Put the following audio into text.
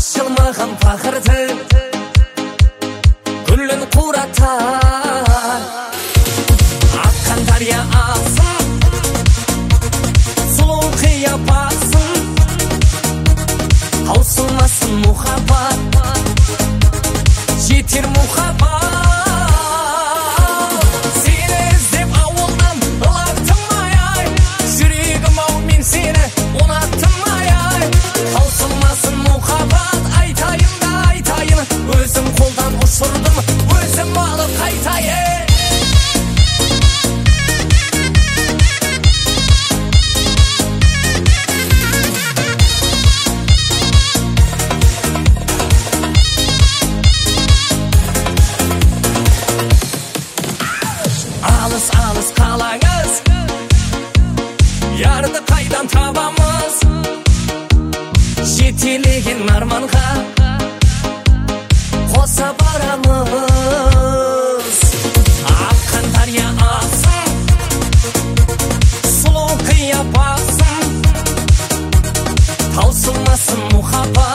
ашылмаған пақырды гүлін қуратар. Аққан дария ағсын, сұлу қияпатсың, таусылмасын мұхаббат, жетер мұхаббат. Сені іздеп ауылдан ылаттым ай, жүрегім ау мен сені ұнаттым ай. Таусылмасын мұхаббат, айтайын да айтайын, өзім қолдан ұшырдым, өзім алып қайтайын. Алыс қалаңыз, ярды қайдан табамыз, жетелеген арманға қоса барамыз. Аққан дария ағсын, сұлу қияпатсың, таусылмасын мұхаббат,